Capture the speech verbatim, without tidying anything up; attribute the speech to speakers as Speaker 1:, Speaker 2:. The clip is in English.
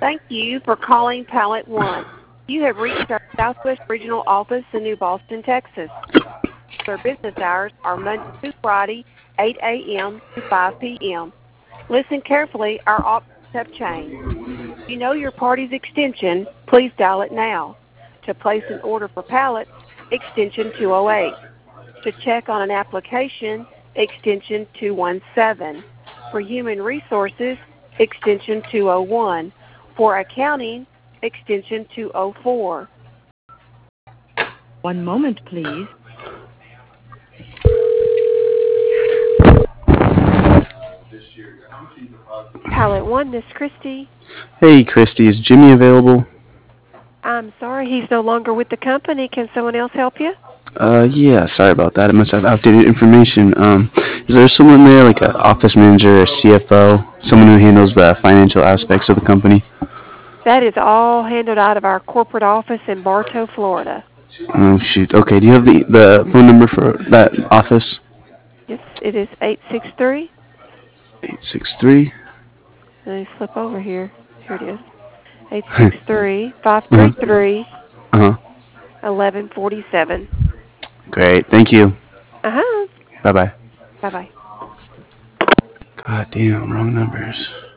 Speaker 1: Thank you for calling Pallet One. You have reached our Southwest Regional Office in New Boston, Texas. Our business hours are Monday through Friday, eight a m to five p m Listen carefully, our options have changed. If you know your party's extension, please dial it now. To place an order for pallets, extension two oh eight. To check on an application, extension two one seven. For human resources, extension two oh one. For accounting, extension two oh four.
Speaker 2: One moment, please.
Speaker 1: Pallet One, this is Christy.
Speaker 3: Hey, Christy, is Jimmy available?
Speaker 1: I'm sorry, he's no longer with the company. Can someone else help you?
Speaker 3: Uh, yeah, sorry about that. I must have outdated information. Um, is there someone there, like an office manager or C F O, someone who handles the financial aspects of the company?
Speaker 1: That is all handled out of our corporate office in Bartow, Florida.
Speaker 3: Oh, shoot. Okay, do you have the, the phone number for that office?
Speaker 1: Yes, it is eight six three.
Speaker 3: eight six three.
Speaker 1: Let me flip over here. Here it is. eight six three, five three three,
Speaker 3: Uh-huh.
Speaker 1: eleven forty-seven.
Speaker 3: Great, thank you.
Speaker 1: Uh-huh.
Speaker 3: Bye-bye.
Speaker 1: Bye-bye.
Speaker 3: God damn, wrong numbers.